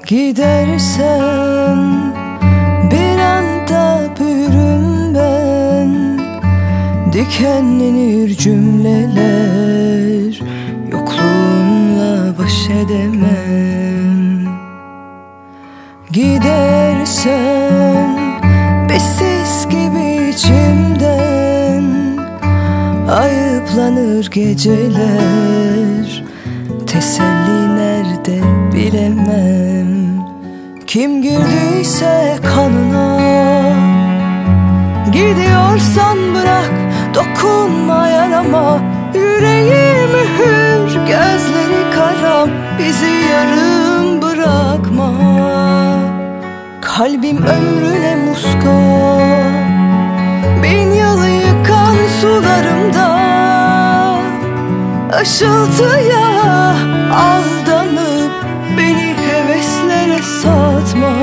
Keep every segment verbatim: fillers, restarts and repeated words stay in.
Gidersen bir anda büyürüm ben. Dikenlenir cümleler, yokluğunla baş edemem. Gidersen besiz gibi içimden ayıplanır geceler. Teselli nerede bilemem. Kim girdiyse kanına, gidiyorsan bırak, dokunma yarama. Yüreği mühür, gözleri karam, bizi yarım bırakma. Kalbim ömrüne muska, bin yıl yıkan sularımda. Işıltıya aldanıp beni heveslere satma.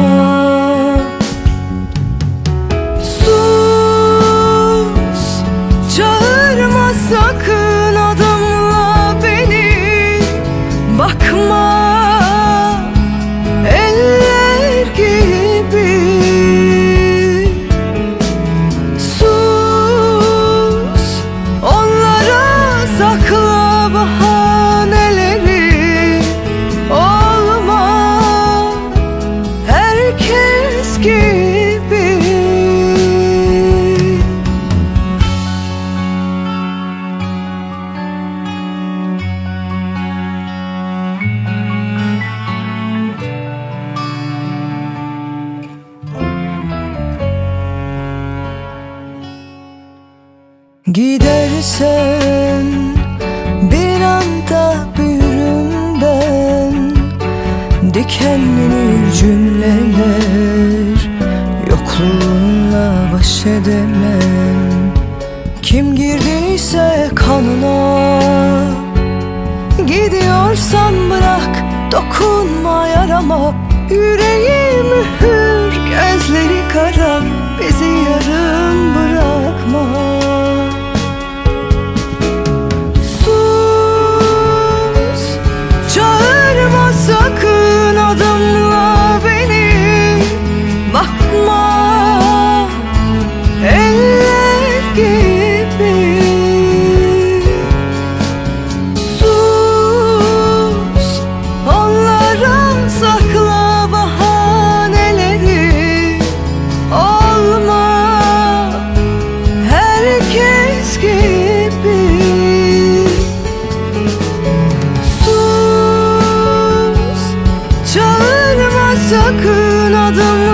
Sus, çağırma sakın adımla beni. Bakma eller gibi. Sus, onlara sakla bahaneleri. Olma herkes gibi. Gidersen bir anda büyürüm ben. Dikenlenir cümleler, yokluğunla baş edemem. Kim girdiyse kanına, gidiyorsan bırak, dokunma yarama. Yüreği mühür, gözleri kara, bizi yarım bırakma. Sakın adımla beni. Bakma eller gibi. Sus, onlara sakla bahaneleri. Olma herkes gibi. Çağırma sakın adımla